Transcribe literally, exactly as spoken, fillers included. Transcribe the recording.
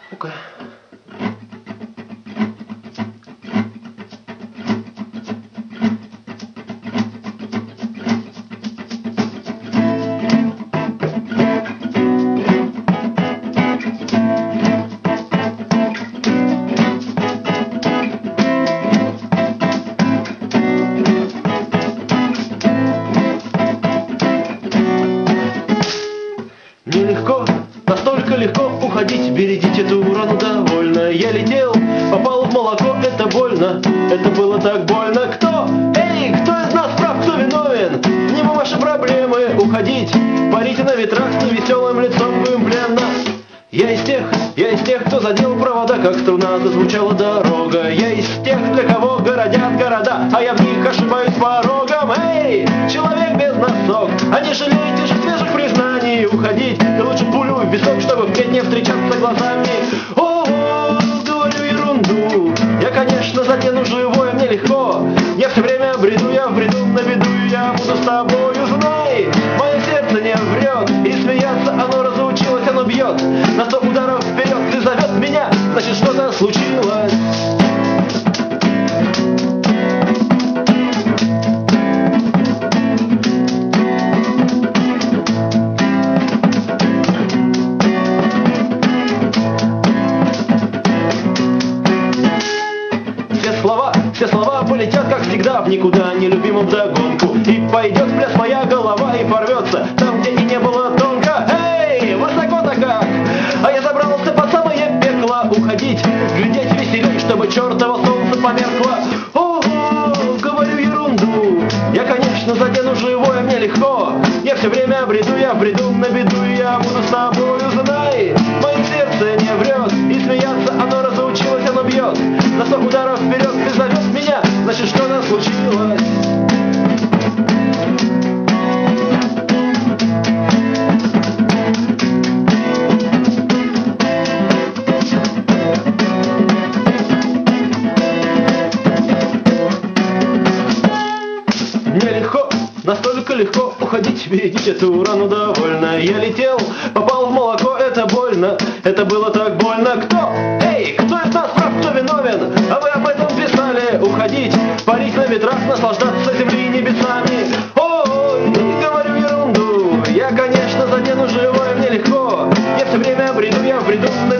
Ну-ка. Нелегко, настолько легко уходить, берегите эту рану довольно. Я летел, попал в молоко, это больно, это было так больно. Кто? Эй, кто из нас прав, кто виновен? Не мы ваши проблемы, уходить, парите на ветрах с веселым лицом, будем пленно. Я из тех, я из тех, кто задел провода, как струна зазвучала дорога. Я из тех, для кого городят города, а я в них ошибаюсь порогом. Эй, человек без носок, а не жалейте же свежих признаний. Уходить, да лучше пулю в висок, чтобы впредь не встречаться глазами. О, говорю ерунду, я, конечно, задену живое, мне легко. Я все время бреду, я в бреду, на беду, я буду с тобою, знай. Мое сердце не врет, и смеяться оно разучилось, оно бьет на сто ударов вперед, ты зовет меня, значит что-то случилось. Все слова полетят, как всегда, в никуда, нелюбимым вдогонку. И пойдет в пляс моя голова и порвется там, где и не было тонко. Эй, высоко-то как! А я забрался под самое пекло. Уходить, глядеть веселей, чтобы чертово солнце померкло. Ого, говорю ерунду. Я, конечно, задену живое, мне легко. Я все время бреду, я бреду на беду, и я буду с тобою, знай. Мое сердце не врет, и смеяться оно разучилось, оно бьет на сто ударов вперед, ты зовет меня, значит что-то случилось. Мне легко, настолько легко уходить, берегите эту рану довольно. Я летел, попал в молоко, это больно, это было так больно. Кто? Эй, кто из нас прав, кто виновен? А вы об этом писали. Уходить, парить на ветрах, наслаждаться землей и небесами. Ой, говорю ерунду, я, конечно, задену живое, мне легко. Я все время бреду, я в бреду.